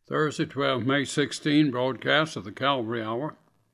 Thursday, 12 May 16, broadcast of the Calvary Hour.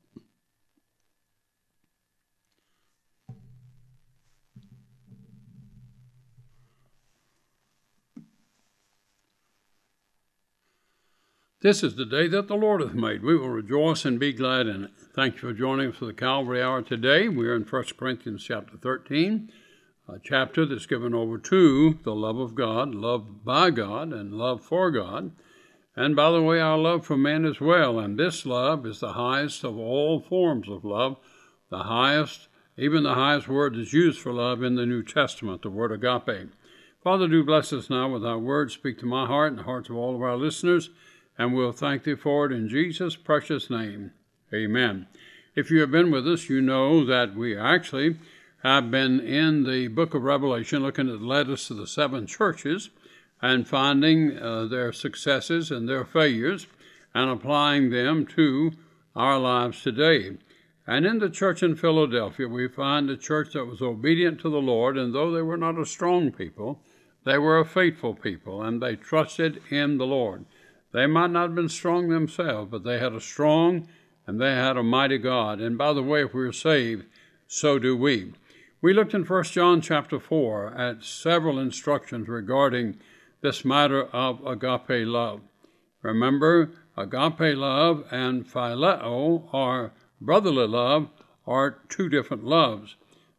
This is the day that the Lord hath made. We will rejoice and be glad in it. Thank you for joining us for the Calvary Hour today. We are in 1 Corinthians chapter 13, a chapter that's given over to the love of God, love by God, and love for God. And by the way, our love for men as well. And this love is the highest of all forms of love, the highest, even the highest word that's used for love in the New Testament, the word agape. Father, do bless us now with our words. Speak to my heart and the hearts of all of our listeners, and we'll thank thee for it in Jesus' precious name. Amen. If you have been with us, you know that we actually have been in the book of Revelation looking at the letters to the seven churches, and finding their successes and their failures and applying them to our lives today. And in the church in Philadelphia, we find a church that was obedient to the Lord, and though they were not a strong people, they were a faithful people, and they trusted in the Lord. They might not have been strong themselves, but they had a strong and they had a mighty God. And by the way, if we're saved, so do we. We looked in 1 John chapter 4 at several instructions regarding this matter of agape love. Remember, agape love and phileo, or brotherly love, are two different loves.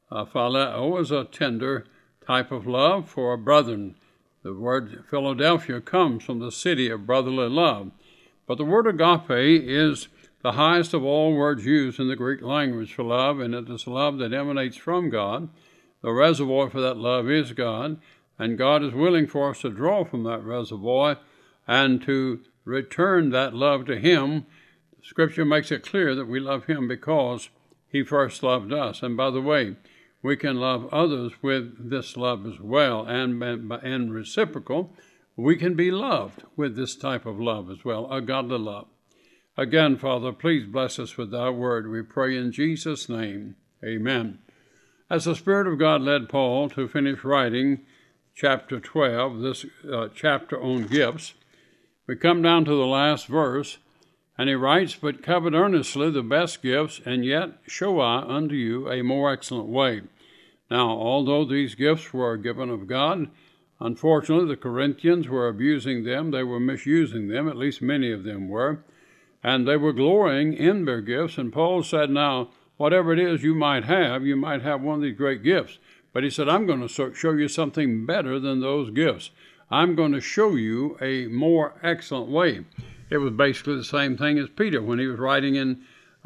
Phileo is a tender type of love for a brethren. The word Philadelphia comes from the city of brotherly love. But the word agape is the highest of all words used in the Greek language for love, and it is love that emanates from God. The reservoir for that love is God. And God is willing for us to draw from that reservoir and to return that love to Him. Scripture makes it clear that we love Him because He first loved us. And by the way, we can love others with this love as well. And reciprocal, we can be loved with this type of love as well, a godly love. Again, Father, please bless us with thy word. We pray in Jesus' name. Amen. As the Spirit of God led Paul to finish writing chapter 12, this chapter on gifts, we come down to the last verse, and he writes, "But covet earnestly the best gifts, and yet show I unto you a more excellent way." Now, although these gifts were given of God, unfortunately the Corinthians were abusing them, they were misusing them, at least many of them were, and they were glorying in their gifts, and Paul said, now, whatever it is you might have one of these great gifts. But he said, I'm going to show you something better than those gifts. I'm going to show you a more excellent way. It was basically the same thing as Peter when he was writing in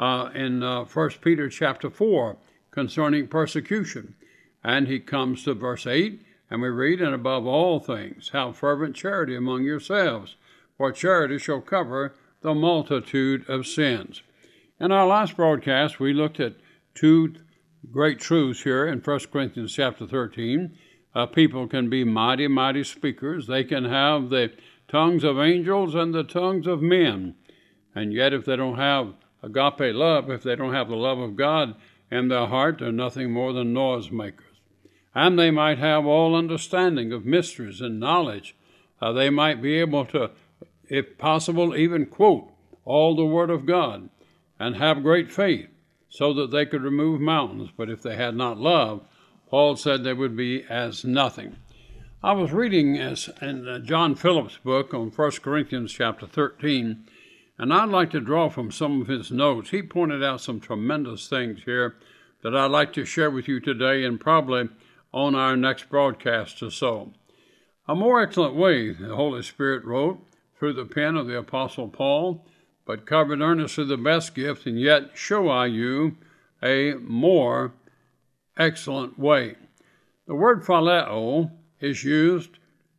1 Peter chapter 4 concerning persecution. And he comes to verse 8, and we read, "And above all things, have fervent charity among yourselves, for charity shall cover the multitude of sins." In our last broadcast, we looked at two great truths here in 1 Corinthians chapter 13. People can be mighty, mighty speakers. They can have the tongues of angels and the tongues of men. And yet if they don't have agape love, if they don't have the love of God in their heart, they're nothing more than noisemakers. And they might have all understanding of mysteries and knowledge. They might be able to, if possible, even quote all the Word of God and have great faith, so that they could remove mountains. But if they had not love, Paul said they would be as nothing. I was reading in John Phillips' book on 1 Corinthians chapter 13, and I'd like to draw from some of his notes. He pointed out some tremendous things here that I'd like to share with you today and probably on our next broadcast or so. A more excellent way, the Holy Spirit wrote through the pen of the Apostle Paul, "But covet earnestly the best gift, and yet show I you a more excellent way." The word phileo is used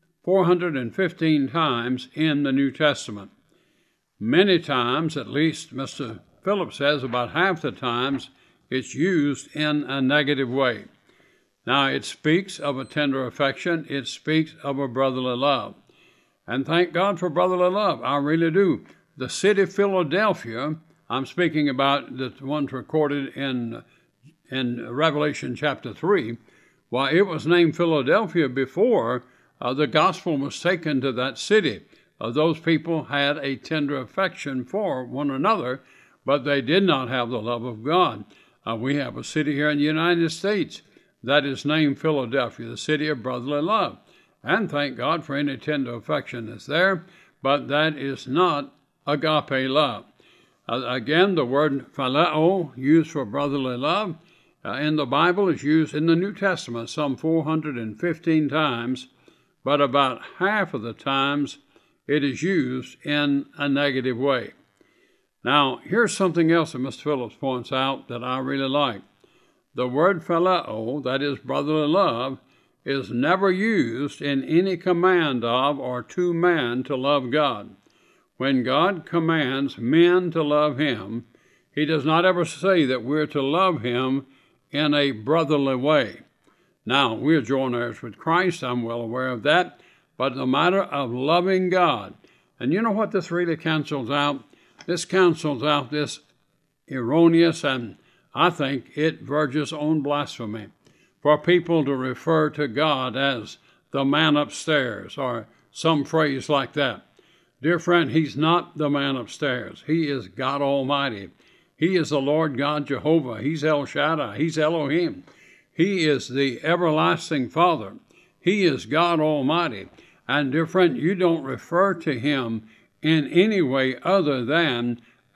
415 times in the New Testament. Many times, at least Mr. Phillips says about half the times, it's used in a negative way. Now, it speaks of a tender affection. It speaks of a brotherly love. And thank God for brotherly love. I really do. The city of Philadelphia, I'm speaking about the ones recorded in Revelation chapter 3, why, it was named Philadelphia before the gospel was taken to that city. those people had a tender affection for one another, but they did not have the love of God. We have a city here in the United States that is named Philadelphia, the city of brotherly love. And thank God for any tender affection that's there, but that is not agape love. Again, the word phileo, used for brotherly love, in the Bible is used in the New Testament some 415 times, but about half of the times it is used in a negative way. Now, here's something else that Mr. Phillips points out that I really like. The word phileo, that is brotherly love, is never used in any command of or to man to love God. When God commands men to love him, he does not ever say that we're to love him in a brotherly way. Now, we're joint heirs with Christ, I'm well aware of that, but the matter of loving God, and you know what this really cancels out? This cancels out this erroneous, and I think it verges on blasphemy, for people to refer to God as the man upstairs or some phrase like that. Dear friend, he's not the man upstairs. He is God Almighty. He is the Lord God Jehovah. He's El Shaddai. He's Elohim. He is the everlasting Father. He is God Almighty. And dear friend, you don't refer to him in any way other than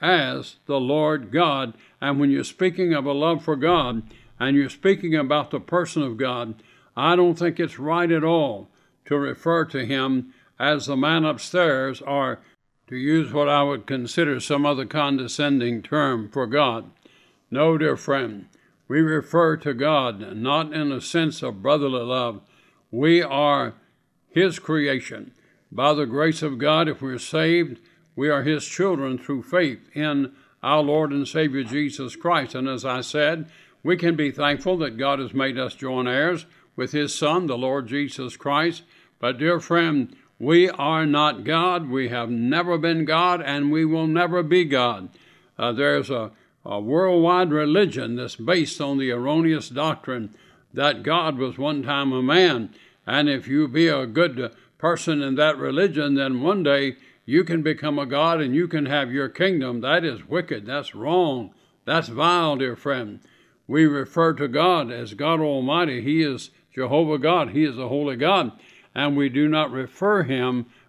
as the Lord God. And when you're speaking of a love for God and you're speaking about the person of God, I don't think it's right at all to refer to him as the man upstairs, or to use what I would consider some other condescending term for God. No, dear friend, we refer to God not in a sense of brotherly love. We are his creation. By the grace of God, if we're saved, we are his children through faith in our Lord and Savior Jesus Christ. And as I said, we can be thankful that God has made us joint heirs with his Son, the Lord Jesus Christ. But dear friend, we are not God. We have never been God, and we will never be God. There's a worldwide religion that's based on the erroneous doctrine that God was one time a man, and if you be a good person in that religion, then one day you can become a God and you can have your kingdom. That is wicked. That's wrong. That's vile, dear friend. We refer to God as God Almighty. He is Jehovah God. He is a holy God. And we do not refer to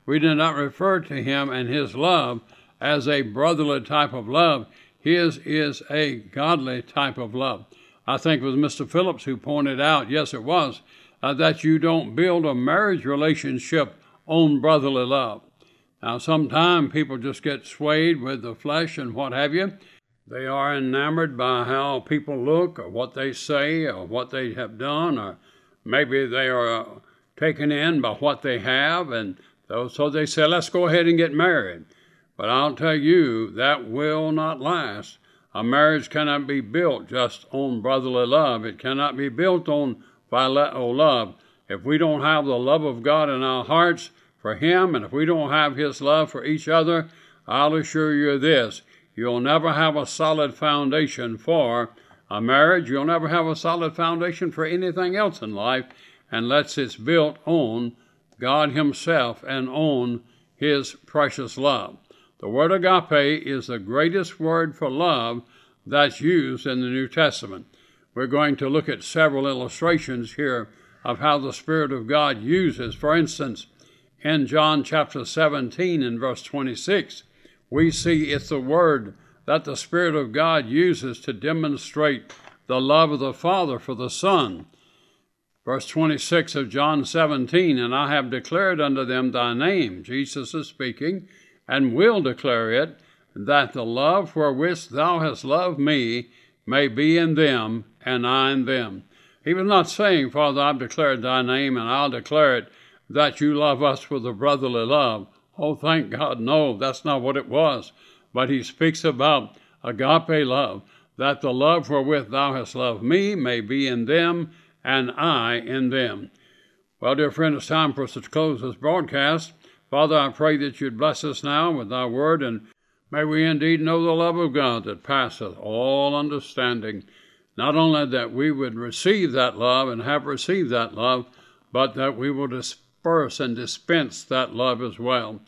him and his love as a brotherly type of love. His is a godly type of love. I think it was Mr. Phillips who pointed out, yes it was, that you don't build a marriage relationship on brotherly love. Now sometimes people just get swayed with the flesh and what have you. They are enamored by how people look or what they say or what they have done, or maybe they are taken in by what they have, and so they say, let's go ahead and get married. But I'll tell you, that will not last. A marriage cannot be built just on brotherly love. It cannot be built on phileo love. If we don't have the love of God in our hearts for him, and if we don't have his love for each other, I'll assure you this, you'll never have a solid foundation for a marriage. You'll never have a solid foundation for anything else in life, unless it's built on God himself and on his precious love. The word agape is the greatest word for love that's used in the New Testament. We're going to look at several illustrations here of how the Spirit of God uses. For instance, in John chapter 17 and verse 26, we see it's the word that the Spirit of God uses to demonstrate the love of the Father for the Son. Verse 26 of John 17, and I have declared unto them thy name, Jesus is speaking, and will declare it, that the love wherewith thou hast loved me may be in them, and I in them. He was not saying, Father, I've declared thy name, and I'll declare it, that you love us with a brotherly love. Oh, thank God, no, that's not what it was. But he speaks about agape love, that the love wherewith thou hast loved me may be in them, and I in them. Well, dear friend, it's time for us to close this broadcast. Father, I pray that you'd bless us now with thy word, and may we indeed know the love of God that passeth all understanding. Not only that we would receive that love and have received that love, but that we will disperse and dispense that love as well.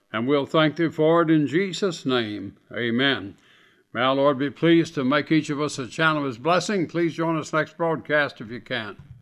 And we'll thank thee for it in Jesus' name. Amen. May our Lord be pleased to make each of us a channel of his blessing. Please join us next broadcast if you can.